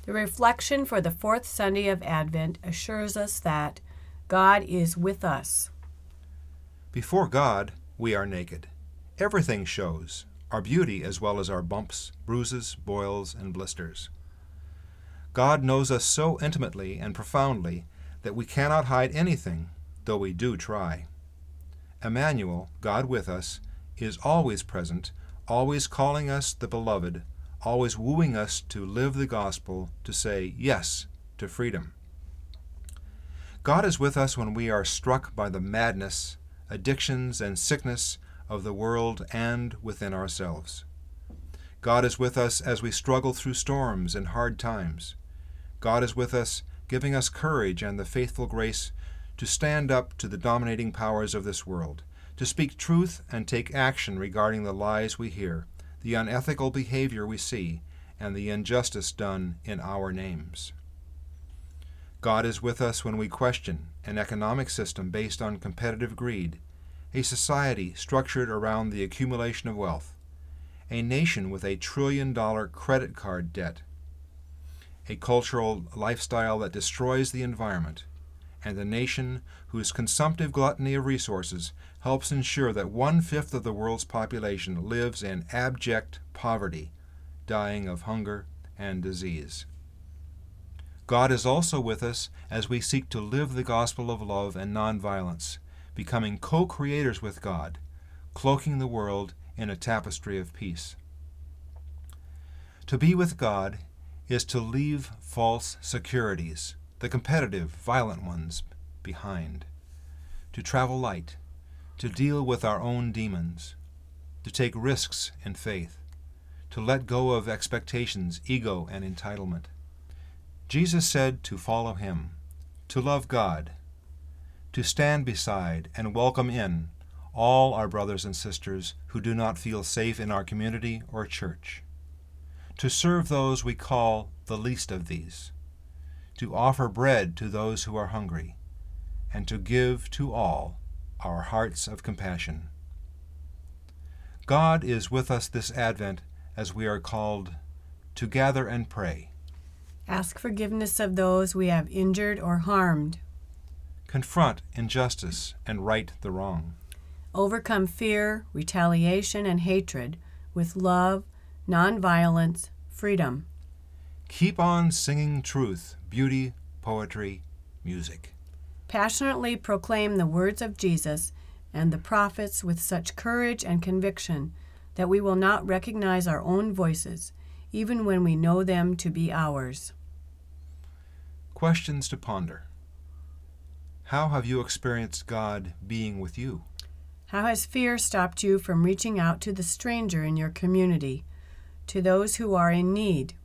The reflection for the fourth Sunday of Advent assures us that God is with us. Before God, we are naked. Everything shows, our beauty as well as our bumps, bruises, boils, and blisters. God knows us so intimately and profoundly that we cannot hide anything, though we do try. Emmanuel, God with us, is always present, always calling us the beloved, always wooing us to live the gospel, to say yes to freedom. God is with us when we are struck by the madness, addictions, and sickness of the world and within ourselves. God is with us as we struggle through storms and hard times. God is with us, giving us courage and the faithful grace to stand up to the dominating powers of this world, to speak truth and take action regarding the lies we hear, the unethical behavior we see, and the injustice done in our names. God is with us when we question an economic system based on competitive greed, a society structured around the accumulation of wealth, a nation with $1 trillion credit card debt, a cultural lifestyle that destroys the environment, and a nation whose consumptive gluttony of resources helps ensure that 1/5 of the world's population lives in abject poverty, dying of hunger and disease. God is also with us as we seek to live the gospel of love and nonviolence, becoming co-creators with God, cloaking the world in a tapestry of peace. To be with God is to leave false securities, the competitive, violent ones, behind, to travel light, to deal with our own demons, to take risks in faith, to let go of expectations, ego, and entitlement. Jesus said to follow him, to love God, to stand beside and welcome in all our brothers and sisters who do not feel safe in our community or church, to serve those we call the least of these, to offer bread to those who are hungry, and to give to all our hearts of compassion. God is with us this Advent as we are called to gather and pray. Ask forgiveness of those we have injured or harmed. Confront injustice and right the wrong. Overcome fear, retaliation, and hatred with love, nonviolence, freedom. Keep on singing truth, beauty, poetry, music. Passionately proclaim the words of Jesus and the prophets with such courage and conviction that we will not recognize our own voices, even when we know them to be ours. Questions to ponder. How have you experienced God being with you? How has fear stopped you from reaching out to the stranger in your community, to those who are in need?